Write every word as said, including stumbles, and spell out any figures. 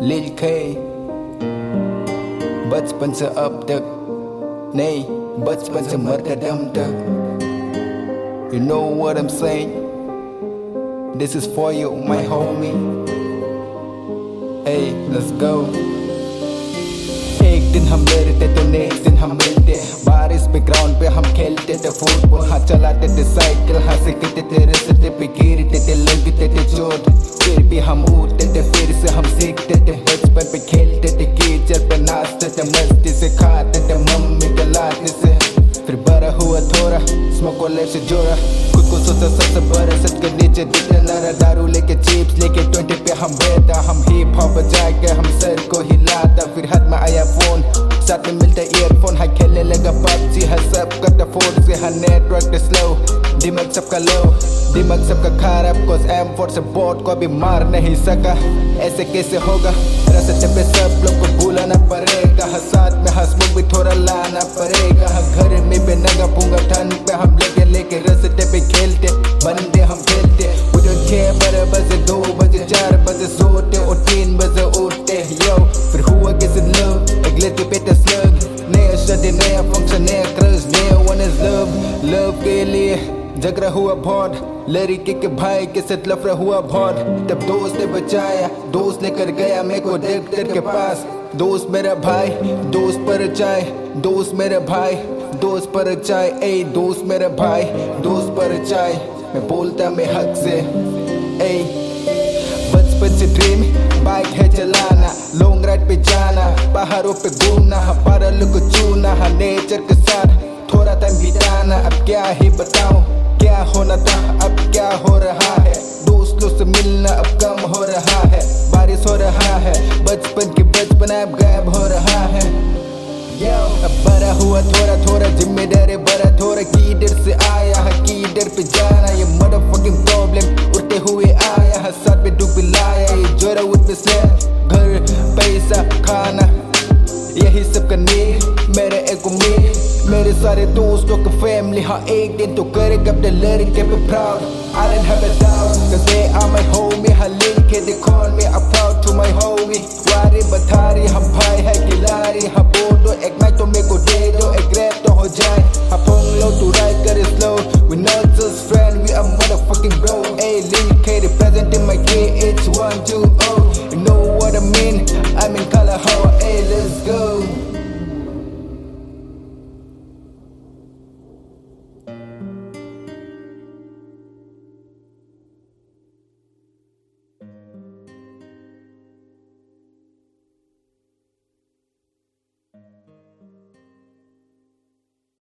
Lil K बचपन से अब तक नहीं, बचपन से मरते दम तक. You know what I'm saying? This is for you, my homie. Hey, let's go. एक दिन हम लड़ते तो नेक्स्ट दिन हम मिलते, बारिश पे ग्राउंड पे हम खेलते थे फुटबॉल. हाँ चलाते थे साइकिल, हाँ सीखते थे रस्ते पे गिरते थे लगते थे चोट, फिर भी हम उठते थे फिर से हम सीखते थे. बचपन पे खेलते थे कीचड़ पे नाचते थे, मस्ती से खाते थे मम्मी के लाते से. फिर बड़ा हुआ थोड़ा स्मोक और लेफ्ट से जोड़ा, खुद को सोचा सबसे बड़ा सच के नीचे दिखने लगा. दारू लेके चिप्स लेके ट्वेंटी पे हम बैठा, हम हिप हॉप बजा के हम सर को हिलाता. फिर हाथ में आया फोन, साथ में मिलता ईयरफोन, हाँ खेलने लगा पबजी. हाँ सब करता फोन से, हाँ नेटवर्क पे स्लो, दिमाग सबका लो, दिमाग सबका खराब. कोस एम फोर से बोट को भी मार नहीं सका, ऐसे कैसे होगा. रास्ते पे सब लोग को बुलाना पड़ेगा, हाँ साथ में हाँ स्मोक भी थोड़ा लाना पड़ेगा. हाँ घर में भी नंगा पूंगा ठंड पे हम लेके लेके रास्ते पे खेलते, बंदे हम खेलते. वो जो छह बारह बजे, दो बजे, चार बजे सोते और तीन बजे उठते. यो फिर हुआ कैसे लव, एक लेते पेटे स्लग, नया शादी नया फंक्शन नया क्रश, नया वन इज लव. लव के लिए झगड़ा हुआ बहुत, लड़के के भाई के साथ लफड़ा हुआ बहुत. तब दोस्त ने बचाया, दोस्त लेकर गया मेरे को डॉक्टर के पास. दोस्त मेरा भाई, दोस्त पर चाय, दोस्त मेरा भाई, दोस्त पर चाय. ए दोस्त मेरा भाई, दोस्त पर चाय. मैं बोलता मैं हक से. ए बचपन से ड्रीम बाइक है चलाना, लॉन्ग राइड पे जाना, पहाड़ों पे घूमना, बादल को छूना, नेचर के साथ थोड़ा टाइम बिताना. अब क्या ही बताऊं, क्या होना था अब क्या हो रहा है. दोस्तों से मिलना अब कम हो रहा है, बारिश हो रहा है, बचपन की बचपन अब गायब हो रहा है. अब बड़ा हुआ थोड़ा थोड़ा, जिम्मेदारी बड़ा थोड़ा, कीडर से आया है कीडर पे जाना. ये मदरफकिंग प्रॉब्लम उठते हुए आया है, साथ में डूब लाया ये जोरा उठ पे स्लैब. घर पैसा खाना यही सब करने मेरे एक उम्मीद. मेरे सारे दोस्तों का फैमिली हाँ एक दिन तो करेगा अपने लड़के पे proud. I don't have a doubt, cause they are my homie. हाँ लेके they call me, I'm proud to my homie. वारी बथारी हम भाई है खिलाड़ी, हाँ बोलो एक माइक तो मेरे को दे दो, एक रैप तो हो जाए. हाँ फोन लो तू राइड करे स्लो, we know